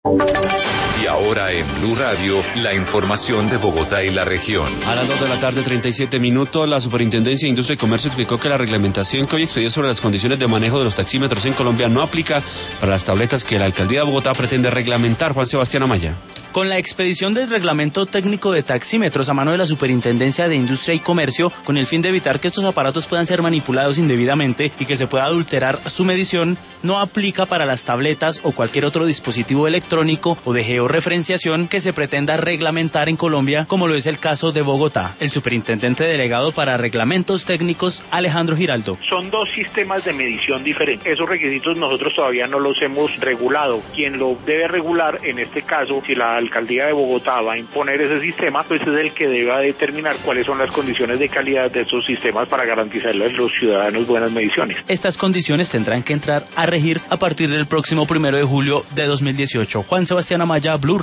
Y ahora en Blue Radio, la información de Bogotá y la región. A las 2 de la tarde, 37 minutos, la Superintendencia de Industria y Comercio explicó que la reglamentación que hoy expedió sobre las condiciones de manejo de los taxímetros en Colombia no aplica para las tabletas que la Alcaldía de Bogotá pretende reglamentar. Juan Sebastián Amaya. Con la expedición del reglamento técnico de taxímetros a mano de la Superintendencia de Industria y Comercio, con el fin de evitar que estos aparatos puedan ser manipulados indebidamente y que se pueda adulterar su medición, no aplica para las tabletas o cualquier otro dispositivo electrónico o de georreferenciación que se pretenda reglamentar en Colombia, como lo es el caso de Bogotá. El superintendente delegado para reglamentos técnicos, Alejandro Giraldo. Son dos sistemas de medición diferentes. Esos requisitos nosotros todavía no los hemos regulado. Quien lo debe regular, en este caso, si la Alcaldía de Bogotá va a imponer ese sistema, pues es el que deba determinar cuáles son las condiciones de calidad de esos sistemas para garantizarle a los ciudadanos buenas mediciones. Estas condiciones tendrán que entrar a regir a partir del próximo 1 de julio de 2018. Juan Sebastián Amaya, Blue.